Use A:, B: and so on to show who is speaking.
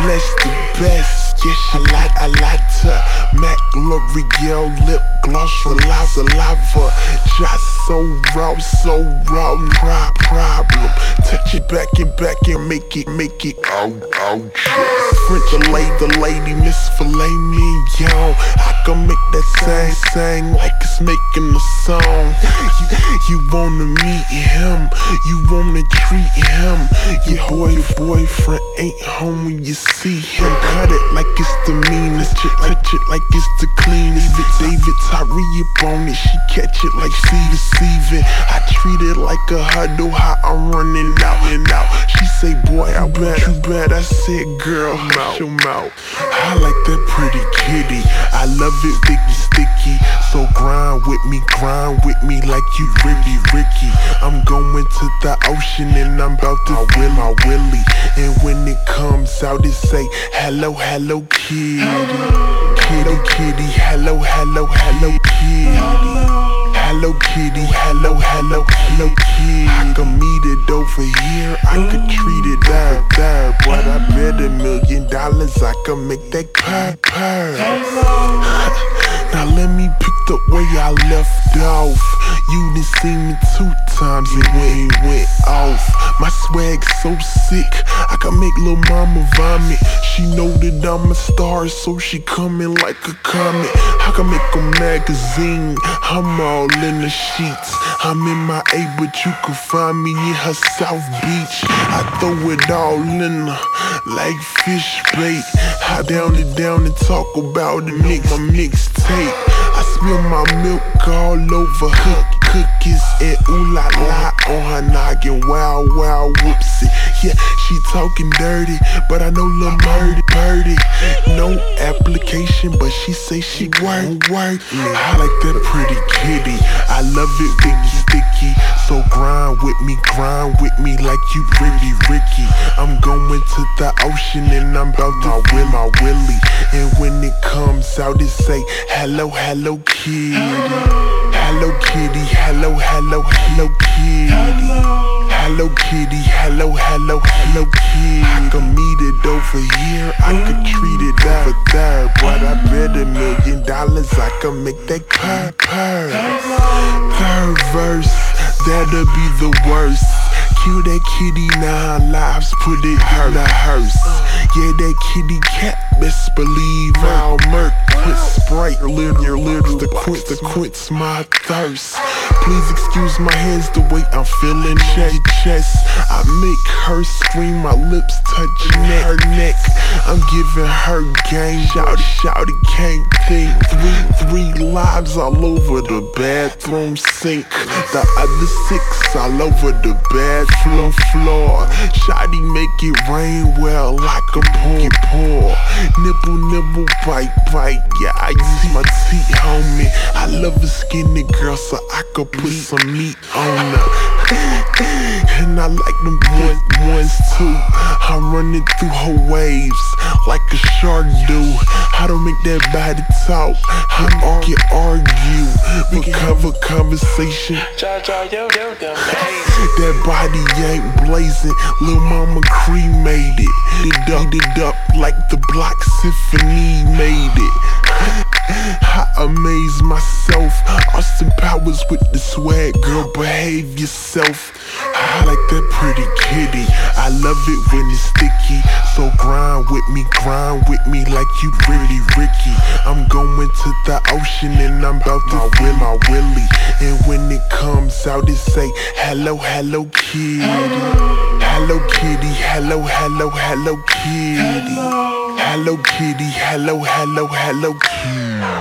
A: blessed the best. Yeah, I like to Mac L'Oreal lip gloss, saliva. Just so raw, problem. Touch it back and make it out. French the lady Miss Filet Mignon. I can make that sang like it's making a song. You wanna meet him, you wanna treat him. Your boyfriend ain't home when you see him. Cut it like it's the meanest, touch it like it's the cleanest. David Tyree up on it, she catch it like she receiving. I treat it like a huddle, how I'm running out and out. She say, boy, I bet you bad. I said, girl, shut your mouth. I like that pretty kitty, I love it sticky. So grind with me like you Ricky. I'm going to the ocean and I'm about to fill my willy. And when it comes out, it say, hello kitty. Kitty, hello kitty. Hello kitty, hello kitty. I can meet it over here, I could treat it there. But I bet $1 million I can make that purr. Now let me pick the way I left off. You done seen me 2 times and went off. My swag's so sick, I can make lil' mama vomit. She know that I'm a star, so she coming like a comet. I can make a magazine, I'm all in the sheets. I'm in my A, but you can find me in her South Beach. I throw it all in her, like fish bait. I down and talk about it, make my mixtape. I spill my milk all over her cookies and ooh la la on her noggin. Wow, whoopsie. Yeah, she talking dirty, but I know lil' birdie. No application, but she say she work me. I like that pretty kitty, I love it sticky. So grind with me like you Ricky. I'm going to the ocean and I'm about to fill my willy. And when it comes out, it say, hello kitty. Hello kitty, hello kitty. Hello kitty, hello kitty. I can meet it over here, I could treat it over there. But I bet $1 million I can make that purr. Third verse, that'll be the worst. Kill that kitty 9 lives, put it in a hearse. Yeah, that kitty cat, best believe I'll murk. Put Sprite in your lips to quench my thirst. Please excuse my hands, the way I'm feeling your chest. I make her scream, my lips touching her neck. I'm giving her game, shouty can't think. Three lives all over the bathroom sink. The other 6 all over the bathroom floor. Shawty make it rain well like a pour. Nibble, bite, yeah, I use my teeth, homie. I love a skinny girl, so I could put some meat on her. And I like them ones too. I'm running through her waves like a shark do. I don't make that body talk, I argue. We can have a conversation. That body ain't blazing, lil' mama cremated. It up like the Black Symphony made it. I amaze myself, Austin Powers with the swag, girl, behave yourself. I like that pretty kitty, I love it when it's sticky. So grind with me like you Ricky. I'm going to the ocean and I'm about to fill my willy. And when it comes out, it say, hello kitty. Hello kitty, hello kitty. Hello kitty, hello kitty.